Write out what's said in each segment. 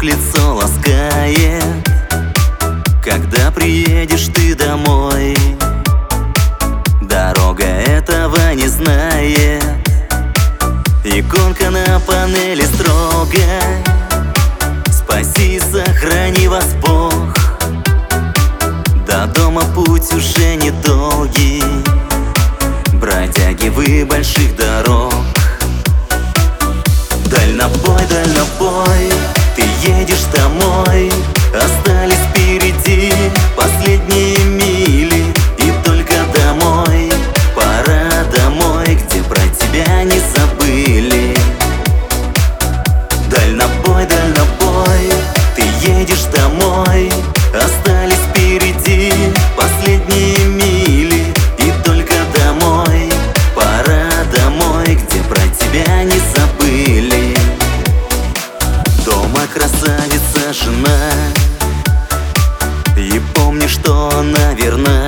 лицо ласкает, когда приедешь ты домой. Дорога этого не знает, иконка на панели строгая: спаси, сохрани вас Бог. До дома путь уже недолгий, бродяги вы больших дорог. Дальнобой, дальнобой, ты едешь домой, остались впереди последние мили. И только домой, пора домой, где про тебя не забыли. Дальнобой, дальнобой, ты едешь домой, остались впереди последние мили. И только домой, пора домой, где про тебя не забыли. Дома красавица жена, и помни, что она верна.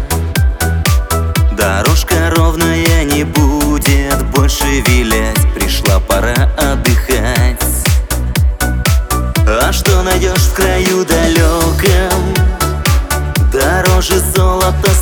Дорожка ровная не будет больше вилять, пришла пора отдыхать. А что найдешь в краю далеком, дороже золота